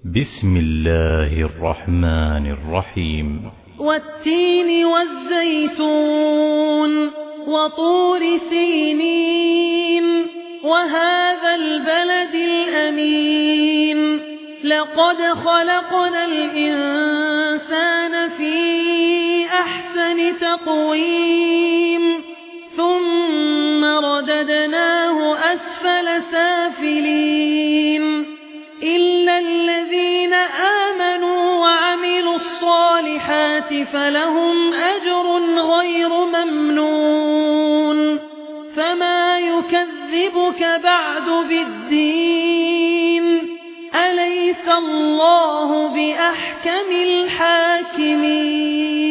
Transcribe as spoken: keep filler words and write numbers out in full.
بسم الله الرحمن الرحيم. والتين والزيتون وطور سينين وهذا البلد الأمين لقد خلقنا الإنسان في أحسن تقويم ثم رددناه أسفل سافلين إلا الذين آمنوا وعملوا الصالحات فلهم أجر غير ممنون فما يكذبك بعد بالدين أليس الله بأحكم الحاكمين.